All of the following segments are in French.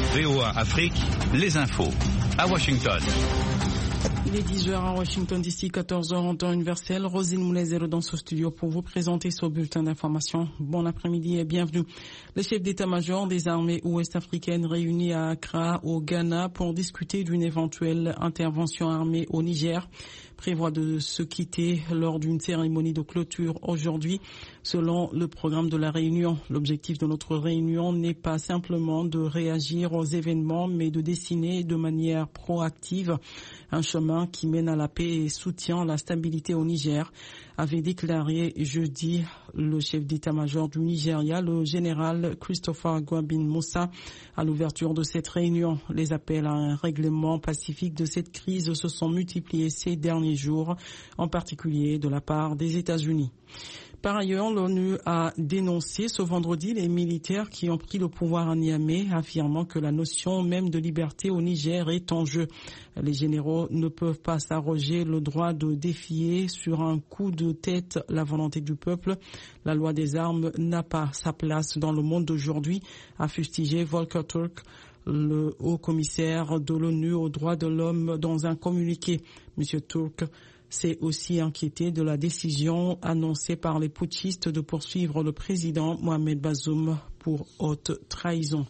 VOA Afrique, les infos. À Washington. Il est 10h à Washington, d'ici 14h en temps universel. Rosine Moulezero dans ce studio pour vous présenter ce bulletin d'information. Bon après-midi et bienvenue. Le chef d'état-major des armées ouest-africaines réunis à Accra, au Ghana, pour discuter d'une éventuelle intervention armée au Niger, prévoit de se quitter lors d'une cérémonie de clôture aujourd'hui. Selon le programme de la réunion, l'objectif de notre réunion n'est pas simplement de réagir aux événements, mais de dessiner de manière proactive un chemin qui mène à la paix et soutient la stabilité au Niger, avait déclaré jeudi le chef d'état-major du Nigeria, le général Christopher Gwabin Moussa, à l'ouverture de cette réunion. Les appels à un règlement pacifique de cette crise se sont multipliés ces derniers jours, en particulier de la part des États-Unis. Par ailleurs, l'ONU a dénoncé ce vendredi les militaires qui ont pris le pouvoir à Niamey, affirmant que la notion même de liberté au Niger est en jeu. Les généraux ne peuvent pas s'arroger le droit de défier sur un coup de tête la volonté du peuple. La loi des armes n'a pas sa place dans le monde d'aujourd'hui, a fustigé Volker Turk, le haut-commissaire de l'ONU aux droits de l'homme, dans un communiqué. Monsieur Turk s'est aussi inquiété de la décision annoncée par les putschistes de poursuivre le président Mohamed Bazoum pour haute trahison.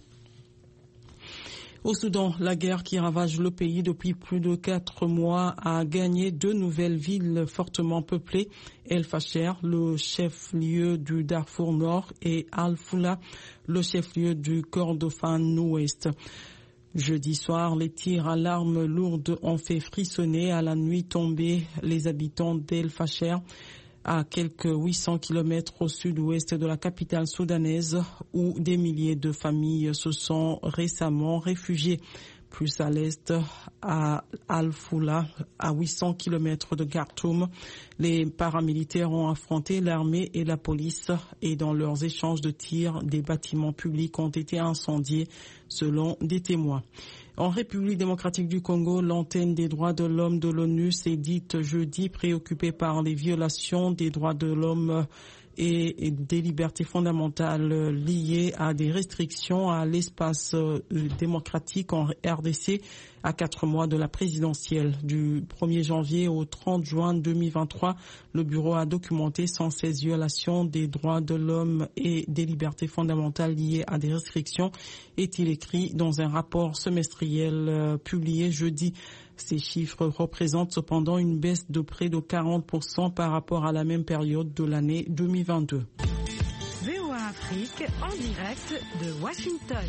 Au Soudan, la guerre qui ravage le pays depuis plus de 4 mois a gagné 2 nouvelles villes fortement peuplées, El Fasher, le chef-lieu du Darfour Nord, et Al-Foula, le chef-lieu du Kordofan Ouest. Jeudi soir, les tirs à l'arme lourde ont fait frissonner à la nuit tombée les habitants d'El Fasher, à quelques 800 kilomètres au sud-ouest de la capitale soudanaise, où des milliers de familles se sont récemment réfugiées. Plus à l'est, à Al-Foula, à 800 kilomètres de Khartoum, les paramilitaires ont affronté l'armée et la police, et dans leurs échanges de tirs, des bâtiments publics ont été incendiés, selon des témoins. En République démocratique du Congo, l'antenne des droits de l'homme de l'ONU s'est dite jeudi préoccupée par les violations des droits de l'homme et des libertés fondamentales liées à des restrictions à l'espace démocratique en RDC à 4 mois de la présidentielle. Du 1er janvier au 30 juin 2023, le bureau a documenté 116 violations des droits de l'homme et des libertés fondamentales liées à des restrictions, est-il écrit dans un rapport semestriel publié jeudi. Ces chiffres représentent cependant une baisse de près de 40% par rapport à la même période de l'année 2022. VOA Afrique en direct de Washington.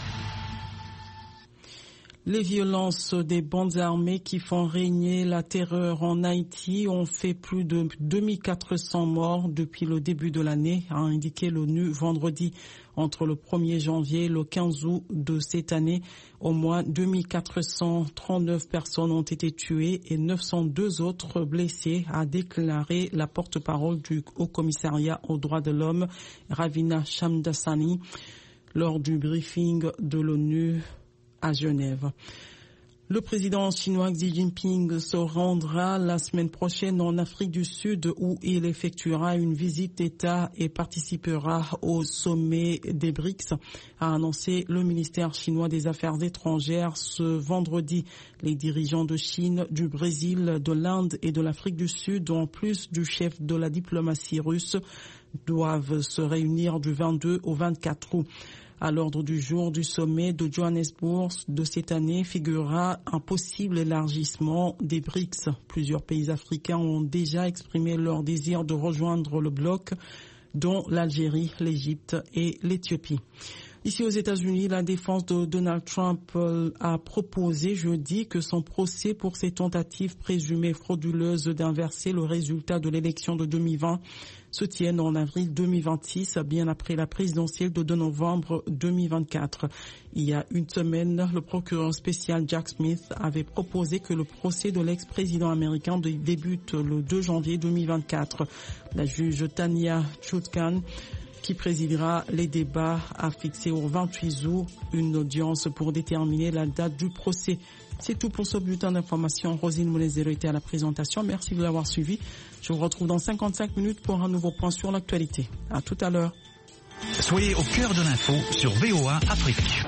Les violences des bandes armées qui font régner la terreur en Haïti ont fait plus de 2400 morts depuis le début de l'année, a indiqué l'ONU vendredi. Entre le 1er janvier et le 15 août de cette année, au moins 2439 personnes ont été tuées et 902 autres blessées, a déclaré la porte-parole du Haut-Commissariat aux droits de l'homme, Ravina Shamdasani, lors du briefing de l'ONU à Genève. Le président chinois Xi Jinping se rendra la semaine prochaine en Afrique du Sud où il effectuera une visite d'État et participera au sommet des BRICS, a annoncé le ministère chinois des Affaires étrangères ce vendredi. Les dirigeants de Chine, du Brésil, de l'Inde et de l'Afrique du Sud, en plus du chef de la diplomatie russe, doivent se réunir du 22 au 24 août. À l'ordre du jour du sommet de Johannesburg de cette année figurera un possible élargissement des BRICS. Plusieurs pays africains ont déjà exprimé leur désir de rejoindre le bloc, dont l'Algérie, l'Égypte et l'Éthiopie. Ici aux États-Unis, la défense de Donald Trump a proposé jeudi que son procès pour ses tentatives présumées frauduleuses d'inverser le résultat de l'élection de 2020 se tienne en avril 2026, bien après la présidentielle de novembre 2024. Il y a une semaine, le procureur spécial Jack Smith avait proposé que le procès de l'ex-président américain débute le 2 janvier 2024. La juge Tanya Chutkan, qui présidera les débats, a fixé au 28 août une audience pour déterminer la date du procès. C'est tout pour ce bulletin d'information. Rosine Moulezero était à la présentation. Merci de l'avoir suivi. Je vous retrouve dans 55 minutes pour un nouveau point sur l'actualité. À tout à l'heure. Soyez au cœur de l'info sur VOA Afrique.